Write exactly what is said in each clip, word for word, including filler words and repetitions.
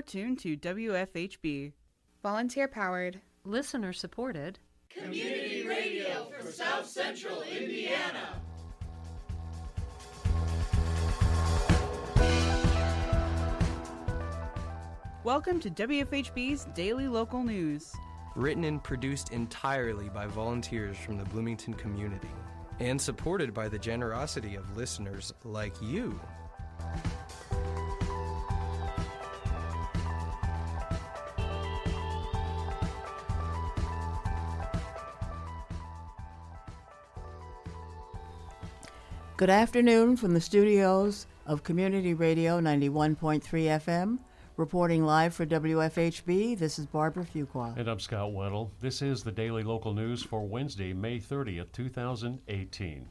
You're tuned to W F H B. Volunteer-powered, listener-supported community radio for South Central Indiana. Welcome to W F H B's Daily Local News. Written and produced entirely by volunteers from the Bloomington community and supported by the generosity of listeners like you. Good afternoon from the studios of Community Radio ninety-one point three F M. Reporting live for W F H B, this is Barbara Fuqua. And I'm Scott Weddle. This is the Daily Local News for Wednesday, May thirtieth, two thousand eighteen.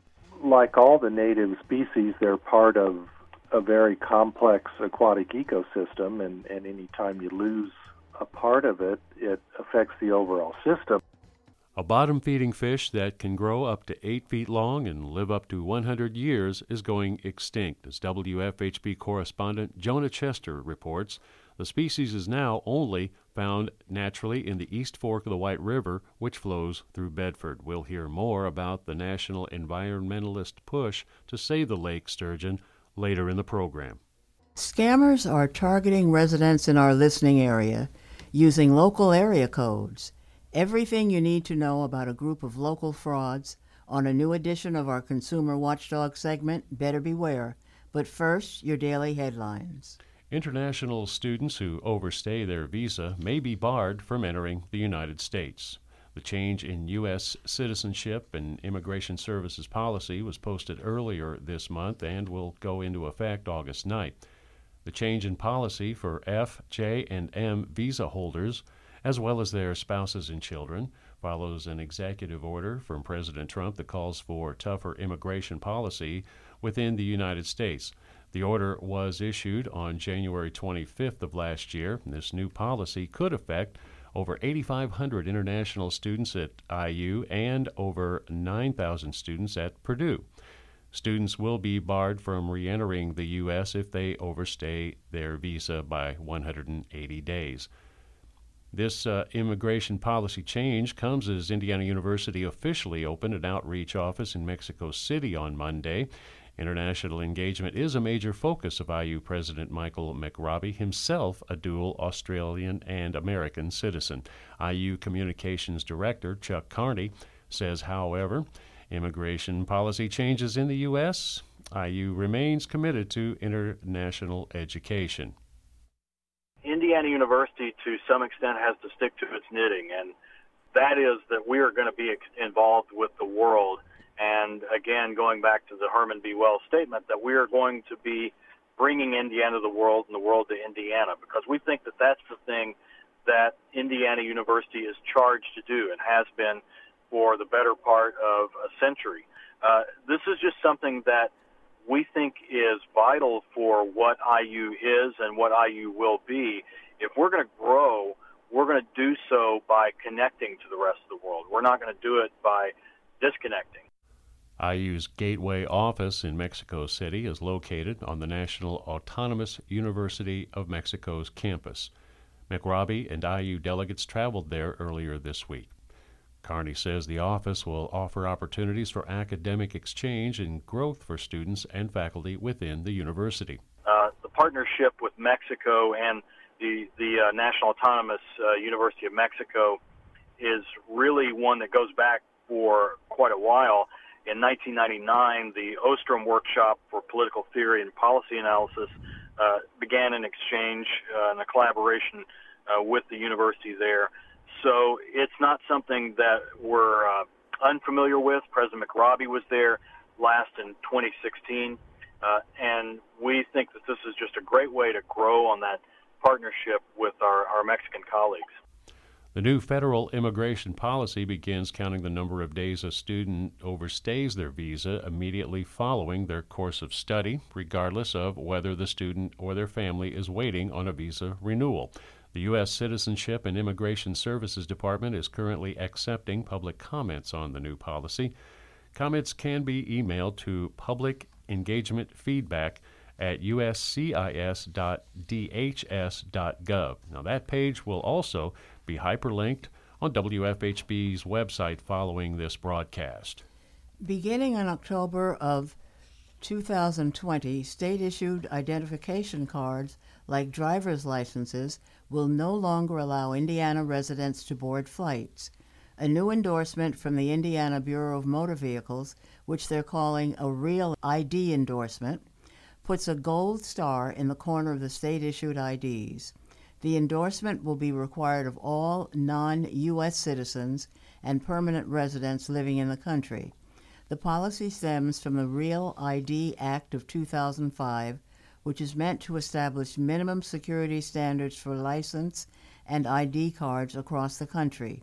Like all the native species, they're part of a very complex aquatic ecosystem, and, and any time you lose a part of it, it affects the overall system. A bottom-feeding fish that can grow up to eight feet long and live up to one hundred years is going extinct, as W F H B correspondent Jonah Chester reports. The species is now only found naturally in the East Fork of the White River, which flows through Bedford. We'll hear more about the national environmentalist push to save the lake sturgeon later in the program. Scammers are targeting residents in our listening area using local area codes. Everything you need to know about a group of local frauds on a new edition of our Consumer Watchdog segment, Better Beware. But first, your daily headlines. International students who overstay their visa may be barred from entering the United States. The change in U S citizenship and immigration services policy was posted earlier this month and will go into effect August ninth. The change in policy for F, J, and M visa holders, as well as their spouses and children, follows an executive order from President Trump that calls for tougher immigration policy within the United States. The order was issued on January twenty-fifth of last year. This new policy could affect over eighty-five hundred international students at I U and over nine thousand students at Purdue. Students will be barred from re-entering the U S if they overstay their visa by one hundred eighty days. This uh, immigration policy change comes as Indiana University officially opened an outreach office in Mexico City on Monday. International engagement is a major focus of I U President Michael McRobbie, himself a dual Australian and American citizen. I U Communications Director Chuck Carney says, however, immigration policy changes in the U S, I U remains committed to international education. Indiana University, to some extent, has to stick to its knitting, and that is that we are going to be involved with the world. And again, going back to the Herman B. Wells statement, that we are going to be bringing Indiana to the world and the world to Indiana, because we think that that's the thing that Indiana University is charged to do and has been for the better part of a century. Uh, this is just something that we think is vital for what I U is and what I U will be. If we're going to grow, we're going to do so by connecting to the rest of the world. We're not going to do it by disconnecting. I U's Gateway office in Mexico City is located on the National Autonomous University of Mexico's campus. McRobbie and I U delegates traveled there earlier this week. Carney says the office will offer opportunities for academic exchange and growth for students and faculty within the university. Uh, the partnership with Mexico and the, the uh, National Autonomous uh, University of Mexico is really one that goes back for quite a while. In nineteen ninety-nine, the Ostrom Workshop for Political Theory and Policy Analysis uh, began an exchange uh, and a collaboration uh, with the university there. So it's not something that we're uh, unfamiliar with. President McRobbie was there last in twenty sixteen, uh, and we think that this is just a great way to grow on that partnership with our, our Mexican colleagues. The new federal immigration policy begins counting the number of days a student overstays their visa immediately following their course of study, regardless of whether the student or their family is waiting on a visa renewal. The U S Citizenship and Immigration Services Department is currently accepting public comments on the new policy. Comments can be emailed to public engagement feedback at u s c i s dot d h s dot gov. Now, that page will also be hyperlinked on W F H B's website following this broadcast. Beginning in October of two thousand twenty, state-issued identification cards, like driver's licenses, will no longer allow Indiana residents to board flights. A new endorsement from the Indiana Bureau of Motor Vehicles, which they're calling a Real I D endorsement, puts a gold star in the corner of the state-issued I Ds. The endorsement will be required of all non-U S citizens and permanent residents living in the country. The policy stems from the Real I D Act of two thousand five, which is meant to establish minimum security standards for license and I D cards across the country.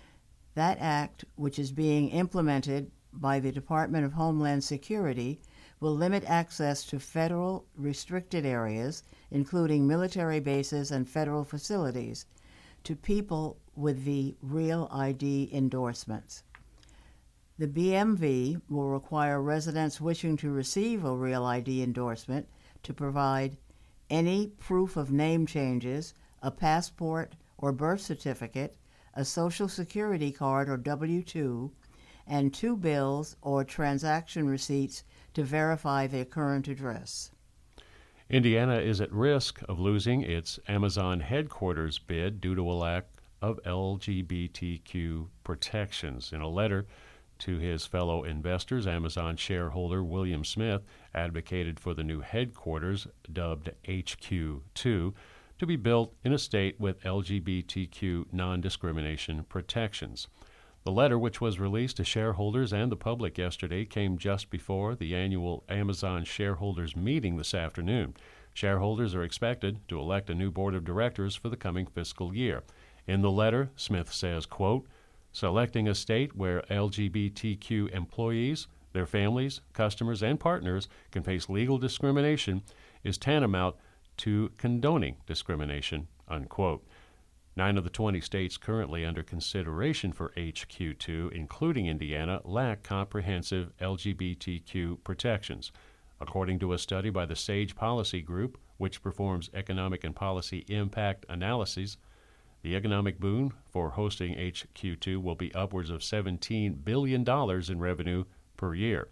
That act, which is being implemented by the Department of Homeland Security, will limit access to federal restricted areas, including military bases and federal facilities, to people with the Real I D endorsements. The B M V will require residents wishing to receive a Real I D endorsement to provide any proof of name changes, a passport or birth certificate, a Social Security card or W two, and two bills or transaction receipts to verify their current address. Indiana is at risk of losing its Amazon headquarters bid due to a lack of L G B T Q protections. In a letter to his fellow investors, Amazon shareholder William Smith advocated for the new headquarters, dubbed H Q two, to be built in a state with L G B T Q non-discrimination protections. The letter, which was released to shareholders and the public yesterday, came just before the annual Amazon shareholders meeting this afternoon. Shareholders are expected to elect a new board of directors for the coming fiscal year. In the letter, Smith says, quote, "Selecting a state where L G B T Q employees, their families, customers, and partners can face legal discrimination is tantamount to condoning discrimination," unquote. Nine of the twenty states currently under consideration for H Q two, including Indiana, lack comprehensive L G B T Q protections. According to a study by the SAGE Policy Group, which performs economic and policy impact analyses, the economic boon for hosting H Q two will be upwards of seventeen billion dollars in revenue per year.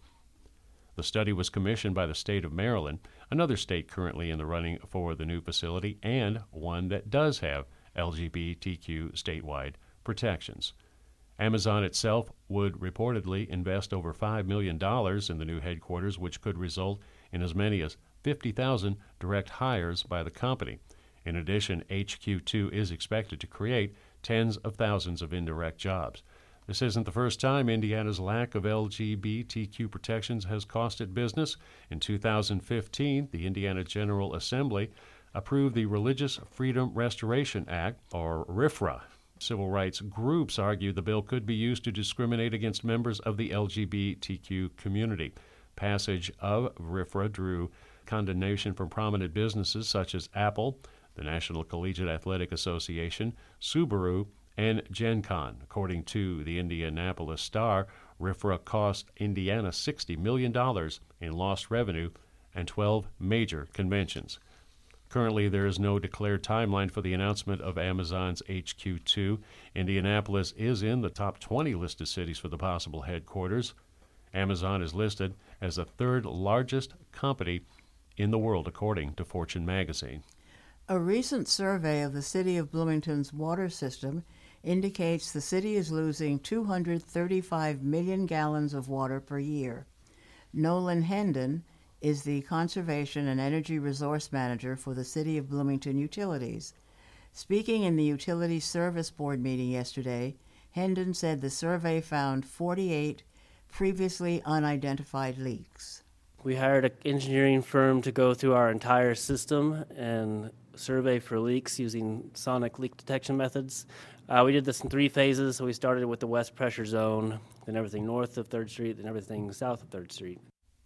The study was commissioned by the state of Maryland, another state currently in the running for the new facility, and one that does have L G B T Q statewide protections. Amazon itself would reportedly invest over five million dollars in the new headquarters, which could result in as many as fifty thousand direct hires by the company. In addition, H Q two is expected to create tens of thousands of indirect jobs. This isn't the first time Indiana's lack of L G B T Q protections has cost it business. In two thousand fifteen, the Indiana General Assembly approved the Religious Freedom Restoration Act, or RFRA. Civil rights groups argue the bill could be used to discriminate against members of the L G B T Q community. Passage of RFRA drew condemnation from prominent businesses such as Apple, the National Collegiate Athletic Association, Subaru, and GenCon. According to the Indianapolis Star, RFRA cost Indiana sixty million dollars in lost revenue and twelve major conventions. Currently, there is no declared timeline for the announcement of Amazon's H Q two. Indianapolis is in the top twenty listed cities for the possible headquarters. Amazon is listed as the third largest company in the world, according to Fortune magazine. A recent survey of the city of Bloomington's water system indicates the city is losing two hundred thirty-five million gallons of water per year. Nolan Hendon is the Conservation and Energy Resource Manager for the City of Bloomington Utilities. Speaking in the Utilities Service Board meeting yesterday, Hendon said the survey found forty-eight previously unidentified leaks. We hired an engineering firm to go through our entire system and survey for leaks using sonic leak detection methods. Uh, we did this in three phases, so we started with the west pressure zone, then everything north of third Street, then everything south of third Street.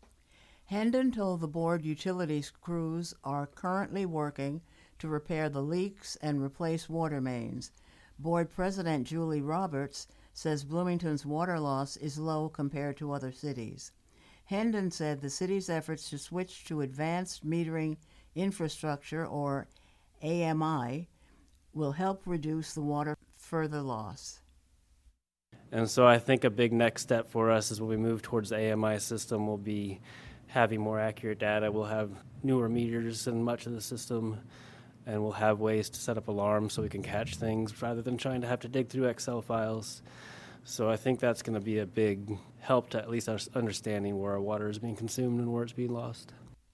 Hendon told the board utilities crews are currently working to repair the leaks and replace water mains. Board President Julie Roberts says Bloomington's water loss is low compared to other cities. Hendon said the city's efforts to switch to advanced metering infrastructure, or A M I, will help reduce the water further loss. And so I think a big next step for us is when we move towards the A M I system, we'll be having more accurate data. We'll have newer meters in much of the system, and we'll have ways to set up alarms so we can catch things rather than trying to have to dig through Excel files. So I think that's going to be a big help to at least us understanding where our water is being consumed and where it's being lost.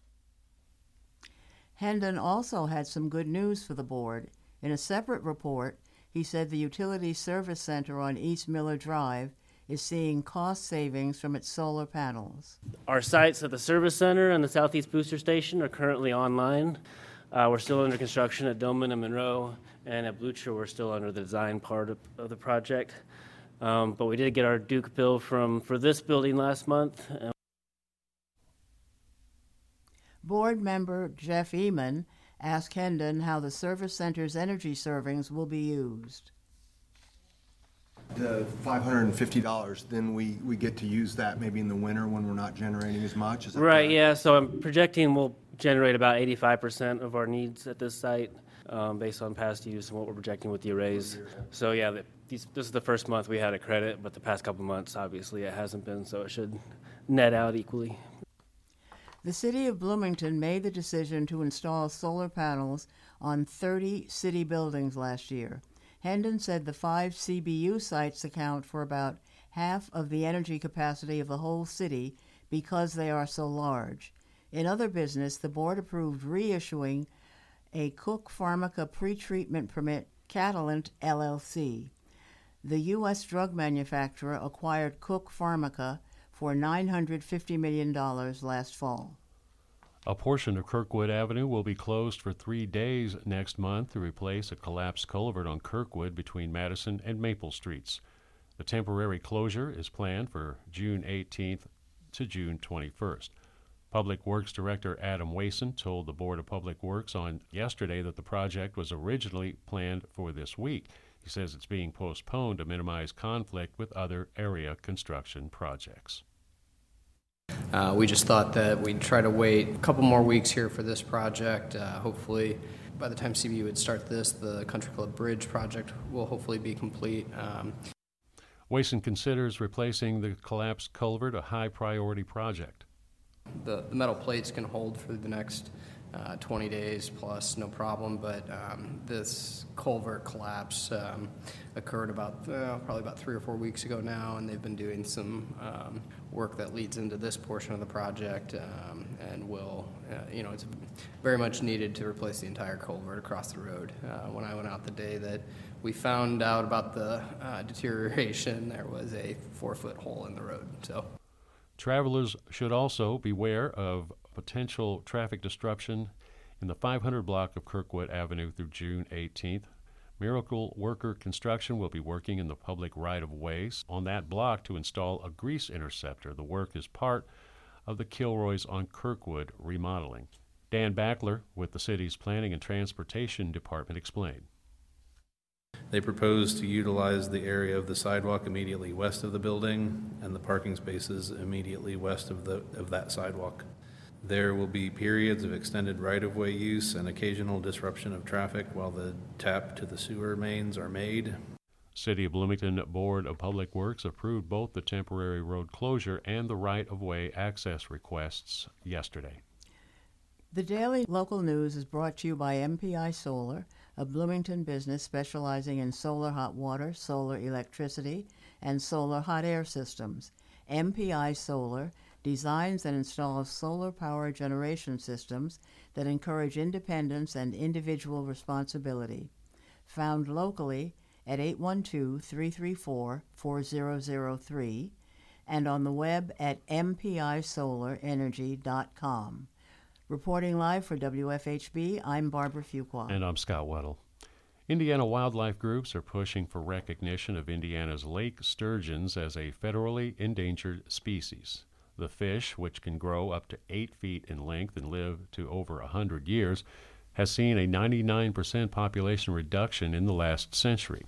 Hendon also had some good news for the board. In a separate report, he said the Utility Service Center on East Miller Drive is seeing cost savings from its solar panels. Our sites at the Service Center and the Southeast Booster Station are currently online. Uh, we're still under construction at Dillman and Monroe, and at Blucher we're still under the design part of, of the project. Um, but we did get our Duke bill from for this building last month. Uh, Board member Jeff Eman asked Hendon how the Service Center's energy servings will be used. The five hundred fifty dollars, then we, we get to use that maybe in the winter when we're not generating as much? Is that right, correct? yeah. So I'm projecting we'll generate about eighty-five percent of our needs at this site um, based on past use and what we're projecting with the arrays. So yeah, the, these, this is the first month we had a credit, but the past couple months, obviously, it hasn't been, so it should net out equally. The City of Bloomington made the decision to install solar panels on thirty city buildings last year. Hendon said the five C B U sites account for about half of the energy capacity of the whole city because they are so large. In other business, the board approved reissuing a Cook Pharmica pretreatment permit, Catalent L L C. The U S drug manufacturer acquired Cook Pharmica for nine hundred fifty million dollars last fall. A portion of Kirkwood Avenue will be closed for three days next month to replace a collapsed culvert on Kirkwood between Madison and Maple Streets. The temporary closure is planned for June eighteenth to June twenty-first. Public Works Director Adam Wason told the Board of Public Works on yesterday that the project was originally planned for this week. He says it's being postponed to minimize conflict with other area construction projects. Uh, we just thought that we'd try to wait a couple more weeks here for this project. Uh, hopefully, by the time C B U would start this, the Country Club Bridge project will hopefully be complete. Um, Wason considers replacing the collapsed culvert a high-priority project. The, the metal plates can hold for the next uh, twenty days plus, no problem, but um, this culvert collapse um, occurred about uh, probably about three or four weeks ago now, and they've been doing some um, work that leads into this portion of the project, um, and will, uh, you know, it's very much needed to replace the entire culvert across the road. Uh, when I went out the day that we found out about the uh, deterioration, there was a four-foot hole in the road. So. Travelers should also beware of potential traffic disruption in the five hundred block of Kirkwood Avenue through June eighteenth. Miracle Worker Construction will be working in the public right-of-ways on that block to install a grease interceptor. The work is part of the Kilroy's on Kirkwood remodeling. Dan Backler with the city's Planning and Transportation Department explained. They propose to utilize the area of the sidewalk immediately west of the building and the parking spaces immediately west of the of that sidewalk. There will be periods of extended right-of-way use and occasional disruption of traffic while the tap to the sewer mains are made. City of Bloomington Board of Public Works approved both the temporary road closure and the right-of-way access requests yesterday. The Daily Local News is brought to you by M P I Solar, a Bloomington business specializing in solar hot water, solar electricity, and solar hot air systems. M P I Solar designs and installs solar power generation systems that encourage independence and individual responsibility. Found locally at eight one two, three three four, four zero zero three and on the web at m p i solar energy dot com. Reporting live for W F H B, I'm Barbara Fuqua. And I'm Scott Weddle. Indiana wildlife groups are pushing for recognition of Indiana's lake sturgeons as a federally endangered species. The fish, which can grow up to eight feet in length and live to over one hundred years, has seen a ninety-nine percent population reduction in the last century.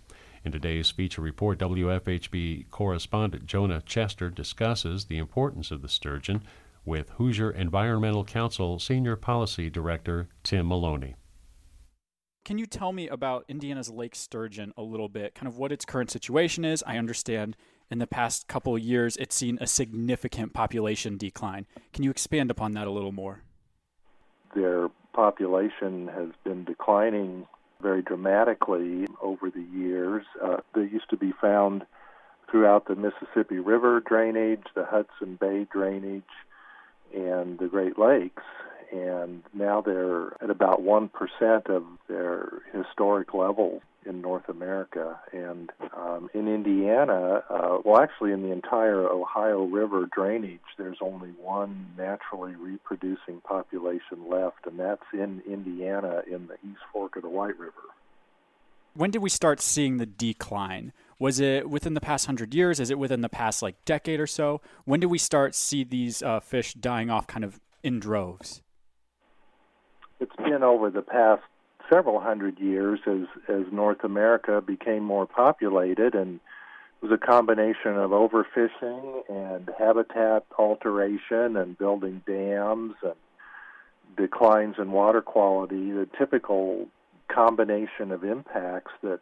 In today's feature report, W F H B correspondent Jonah Chester discusses the importance of the sturgeon with Hoosier Environmental Council Senior Policy Director Tim Maloney. Can you tell me about Indiana's lake sturgeon a little bit, kind of what its current situation is? I understand in the past couple of years it's seen a significant population decline. Can you expand upon that a little more? Their population has been declining very dramatically over the years. Uh, they used to be found throughout the Mississippi River drainage, the Hudson Bay drainage, and the Great Lakes. And now they're at about one percent of their historic level in North America. And um, in Indiana, uh, well, actually in the entire Ohio River drainage, there's only one naturally reproducing population left, and that's in Indiana in the East Fork of the White River. When did we start seeing the decline? Was it within the past hundred years? Is it within the past like decade or so? When did we start see these uh, fish dying off kind of in droves? It's been over the past several hundred years as, as North America became more populated, and it was a combination of overfishing and habitat alteration and building dams and declines in water quality, the typical combination of impacts that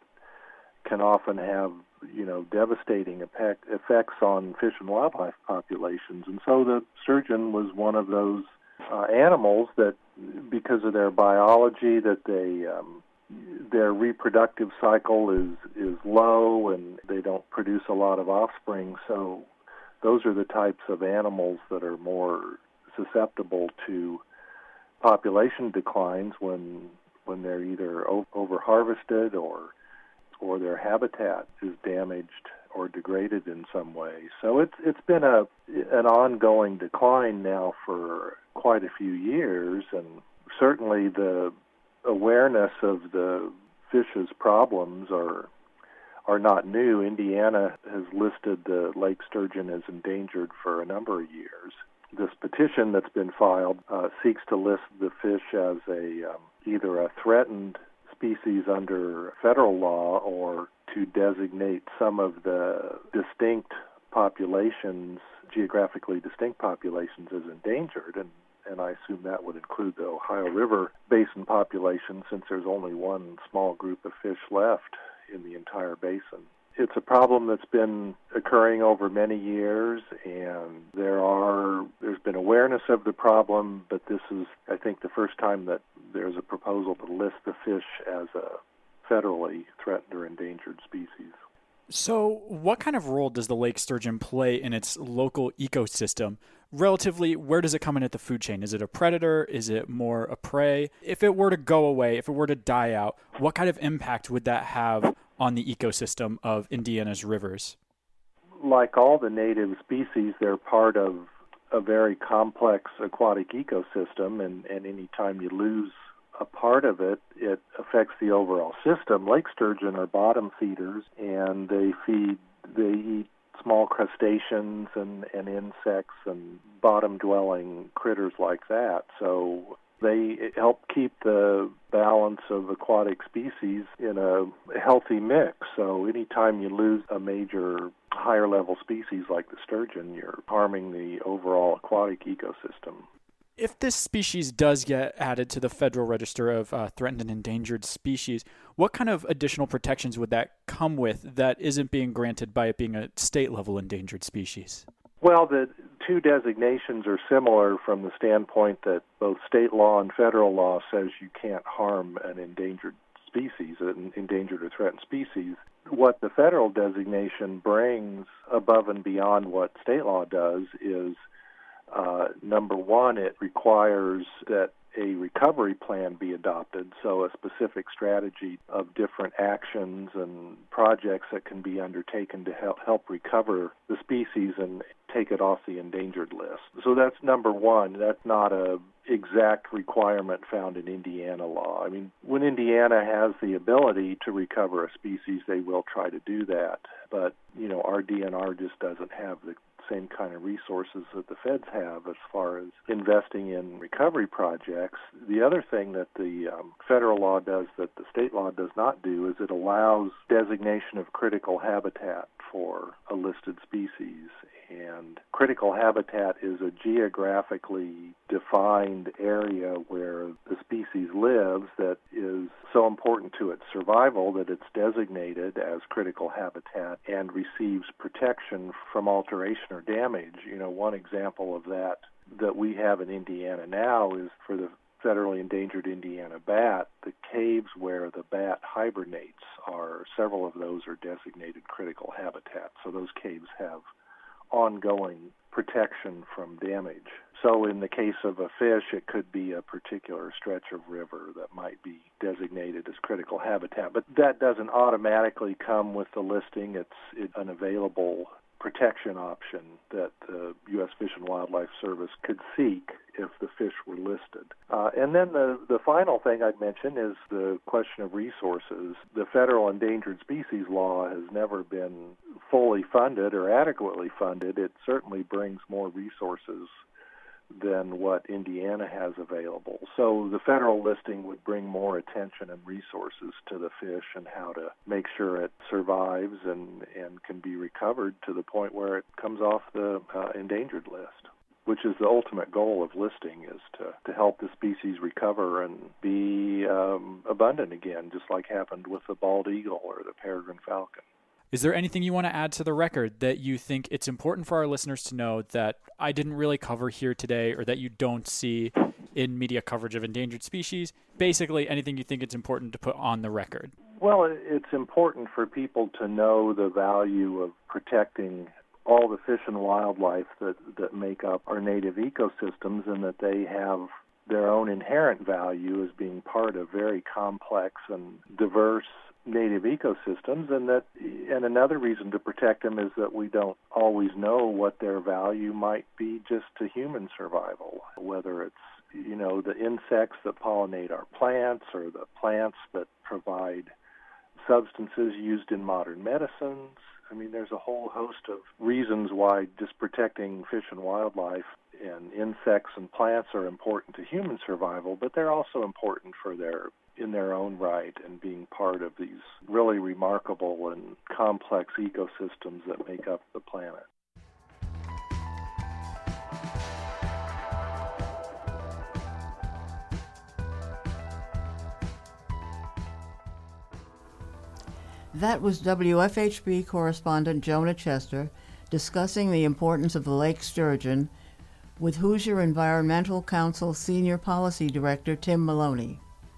can often have, you know, devastating effect, effects on fish and wildlife populations. And so the sturgeon was one of those uh, animals that, because of their biology, that they um, their reproductive cycle is is low and they don't produce a lot of offspring. So those are the types of animals that are more susceptible to population declines when when they're either over harvested or or their habitat is damaged or degraded in some way. So it's it's been a an ongoing decline now for quite a few years, and certainly the awareness of the fish's problems are are not new. Indiana has listed the lake sturgeon as endangered for a number of years. This petition that's been filed uh, seeks to list the fish as a um, either a threatened species under federal law or to designate some of the distinct populations, geographically distinct populations, as endangered. And, and I assume that would include the Ohio River basin population, since there's only one small group of fish left in the entire basin. It's a problem that's been occurring over many years, and there are there's been awareness of the problem, but this is, I think, the first time that there's a proposal to list the fish as a federally threatened or endangered species. So what kind of role does the lake sturgeon play in its local ecosystem? Relatively, where does it come in at the food chain? Is it a predator? Is it more a prey? If it were to go away, if it were to die out, what kind of impact would that have on the ecosystem of Indiana's rivers? Like all the native species, they're part of a very complex aquatic ecosystem, and, and any time you lose a part of it, it affects the overall system. Lake sturgeon are bottom feeders, and they feed, they eat small crustaceans and, and insects and bottom-dwelling critters like that. So they help keep the balance of aquatic species in a healthy mix. So anytime you lose a major higher-level species like the sturgeon, you're harming the overall aquatic ecosystem. If this species does get added to the Federal Register of uh, Threatened and Endangered Species, what kind of additional protections would that come with that isn't being granted by it being a state-level endangered species? Well, the two designations are similar from the standpoint that both state law and federal law says you can't harm an endangered species, an endangered or threatened species. What the federal designation brings above and beyond what state law does is Uh, number one, it requires that a recovery plan be adopted, so a specific strategy of different actions and projects that can be undertaken to help, help recover the species and take it off the endangered list. So that's number one. That's not a exact requirement found in Indiana law. I mean, when Indiana has the ability to recover a species, they will try to do that. But, you know, our D N R just doesn't have the same kind of resources that the feds have as far as investing in recovery projects. The other thing that the um, federal law does that the state law does not do is it allows designation of critical habitat for a listed species. And critical habitat is a geographically defined area where the species lives that is so important to its survival that it's designated as critical habitat and receives protection from alteration or damage. You know, one example of that that we have in Indiana now is for the federally endangered Indiana bat, the caves where the bat hibernates are, several of those are designated critical habitat. So those caves have ongoing protection from damage. So in the case of a fish, it could be a particular stretch of river that might be designated as critical habitat. But that doesn't automatically come with the listing. It's, it's an available protection option that the U S Fish and Wildlife Service could seek if the fish were listed. Uh, and then the, the final thing I'd mention is the question of resources. The federal endangered species law has never been fully funded or adequately funded. It certainly brings more resources than what Indiana has available. So the federal listing would bring more attention and resources to the fish and how to make sure it survives and, and can be recovered to the point where it comes off the uh, endangered list, which is the ultimate goal of listing, is to, to help the species recover and be um, abundant again, just like happened with the bald eagle or the peregrine falcon. Is there anything you want to add to the record that you think it's important for our listeners to know that I didn't really cover here today, or that you don't see in media coverage of endangered species? Basically, anything you think it's important to put on the record. Well, it's important for people to know the value of protecting all the fish and wildlife that, that make up our native ecosystems, and that they have their own inherent value as being part of very complex and diverse native ecosystems, and that and another reason to protect them is that we don't always know what their value might be just to human survival, whether it's, you know, the insects that pollinate our plants or the plants that provide substances used in modern medicines. I mean, there's a whole host of reasons why just protecting fish and wildlife and insects and plants are important to human survival, but they're also important for their in their own right and being part of these really remarkable and complex ecosystems that make up the planet. That was W F H B correspondent Jonah Chester discussing the importance of the lake sturgeon with Hoosier Environmental Council Senior Policy Director Tim Maloney.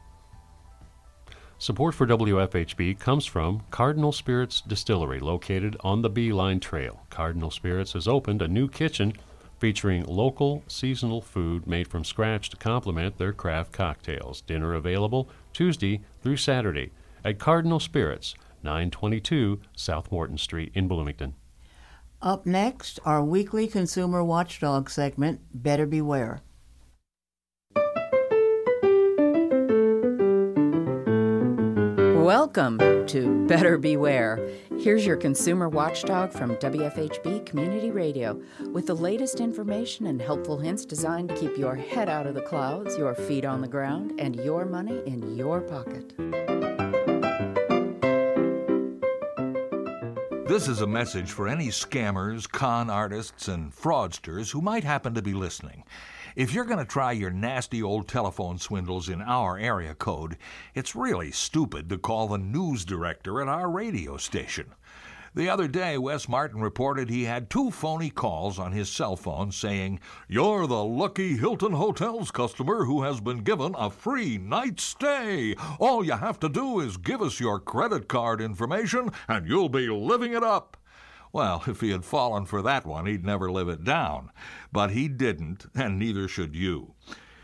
Support for W F H B comes from Cardinal Spirits Distillery, located on the Beeline Trail. Cardinal Spirits has opened a new kitchen featuring local, seasonal food made from scratch to complement their craft cocktails. Dinner available Tuesday through Saturday at Cardinal Spirits, nine twenty-two South Morton Street in Bloomington. Up next, our weekly consumer watchdog segment, Better Beware. Welcome to Better Beware. Here's your consumer watchdog from W F H B Community Radio with the latest information and helpful hints designed to keep your head out of the clouds, your feet on the ground, and your money in your pocket. This is a message for any scammers, con artists, and fraudsters who might happen to be listening. If you're going to try your nasty old telephone swindles in our area code, it's really stupid to call the news director at our radio station. The other day, Wes Martin reported he had two phony calls on his cell phone saying, "You're the lucky Hilton Hotels customer who has been given a free night stay. All you have to do is give us your credit card information and you'll be living it up." Well, if he had fallen for that one, he'd never live it down. But he didn't, and neither should you.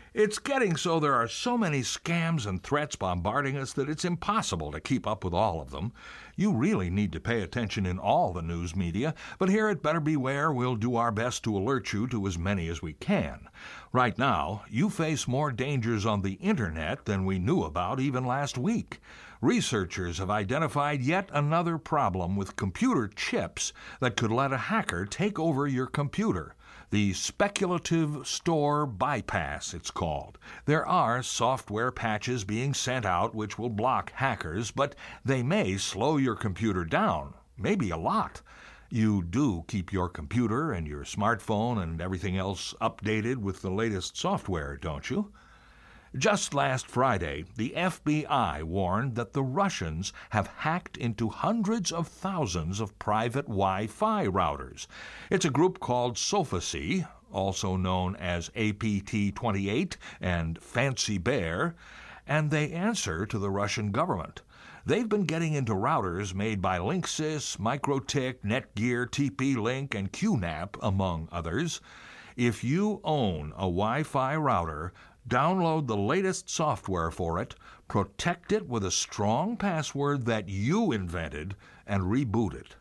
It's getting so there are so many scams and threats bombarding us that it's impossible to keep up with all of them. You really need to pay attention in all the news media, but here at Better Beware, we'll do our best to alert you to as many as we can. Right now, you face more dangers on the Internet than we knew about even last week. Researchers have identified yet another problem with computer chips that could let a hacker take over your computer. The speculative store bypass, it's called. There are software patches being sent out which will block hackers, but they may slow your computer down, maybe a lot. You do keep your computer and your smartphone and everything else updated with the latest software, don't you? Just last Friday, the F B I warned that the Russians have hacked into hundreds of thousands of private Wi-Fi routers. It's a group called Sofisy, also known as A P T twenty-eight and Fancy Bear, and they answer to the Russian government. They've been getting into routers made by Linksys, Microtik, Netgear, T P-Link, and Q NAP, among others. If you own a Wi-Fi router, download the latest software for it, protect it with a strong password that you invented, and reboot it.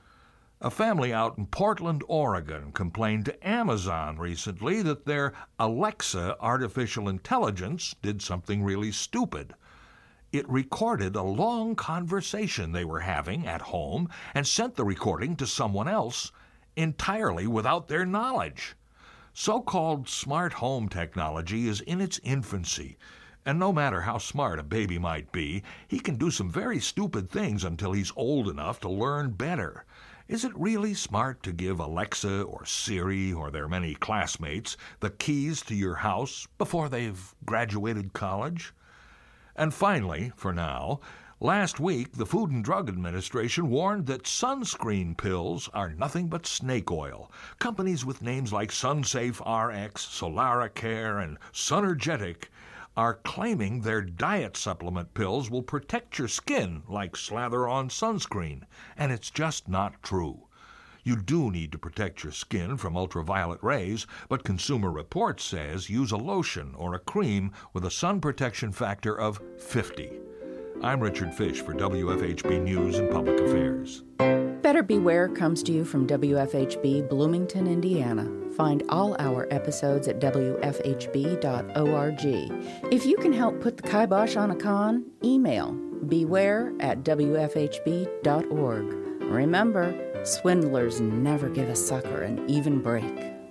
A family out in Portland, Oregon, complained to Amazon recently that their Alexa artificial intelligence did something really stupid. It recorded a long conversation they were having at home and sent the recording to someone else entirely without their knowledge. So-called smart home technology is in its infancy, and no matter how smart a baby might be, he can do some very stupid things until he's old enough to learn better. Is it really smart to give Alexa or Siri or their many classmates the keys to your house before they've graduated college? And finally, for now, last week the Food and Drug Administration warned that sunscreen pills are nothing but snake oil. Companies with names like SunSafe R X, Solaracare, and Sunergetic are claiming their diet supplement pills will protect your skin like slather-on sunscreen, and it's just not true. You do need to protect your skin from ultraviolet rays, but Consumer Reports says use a lotion or a cream with a sun protection factor of fifty. I'm Richard Fish for W F H B News and Public Affairs. Better Beware comes to you from W F H B Bloomington, Indiana. Find all our episodes at W F H B dot org. If you can help put the kibosh on a con, email beware at W F H B dot org. Remember, swindlers never give a sucker an even break.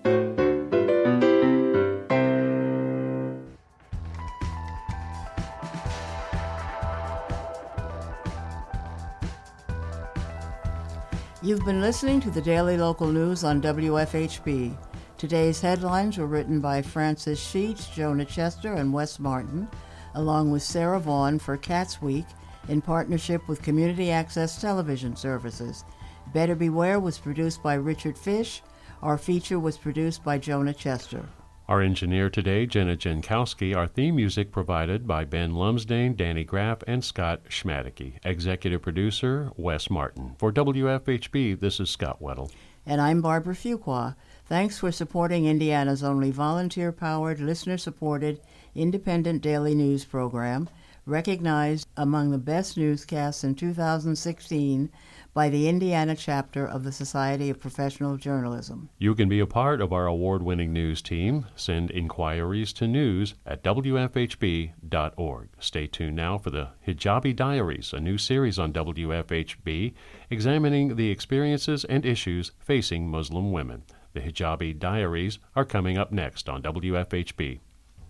You've been listening to the Daily Local News on W F H B. Today's headlines were written by Francis Sheets, Jonah Chester, and Wes Martin, along with Sarah Vaughn for Cats Week in partnership with Community Access Television Services. Better Beware was produced by Richard Fish. Our feature was produced by Jonah Chester. Our engineer today, Jenna Jankowski. Our theme music provided by Ben Lumsdane, Danny Graff, and Scott Schmadicke. Executive producer, Wes Martin. For W F H B, this is Scott Weddle. And I'm Barbara Fuqua. Thanks for supporting Indiana's only volunteer-powered, listener-supported, independent daily news program, recognized among the best newscasts in two thousand sixteen by the Indiana chapter of the Society of Professional Journalism. You can be a part of our award-winning news team. Send inquiries to news at W F H B dot org. Stay tuned now for the Hijabi Diaries, a new series on W F H B examining the experiences and issues facing Muslim women. The Hijabi Diaries are coming up next on W F H B.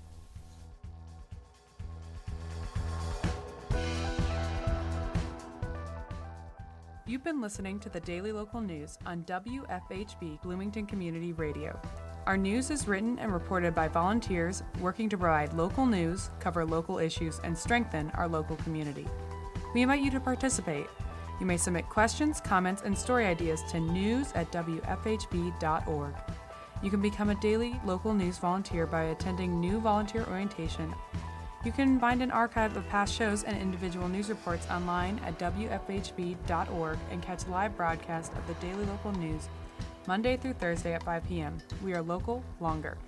You've been listening to the Daily Local News on W F H B Bloomington Community Radio. Our news is written and reported by volunteers working to provide local news, cover local issues, and strengthen our local community. We invite you to participate. You may submit questions, comments, and story ideas to news at W F H B dot org. You can become a daily local news volunteer by attending new volunteer orientation. You can find an archive of past shows and individual news reports online at W F H B dot org and catch live broadcast of the Daily Local News Monday through Thursday at five p.m. We are local longer.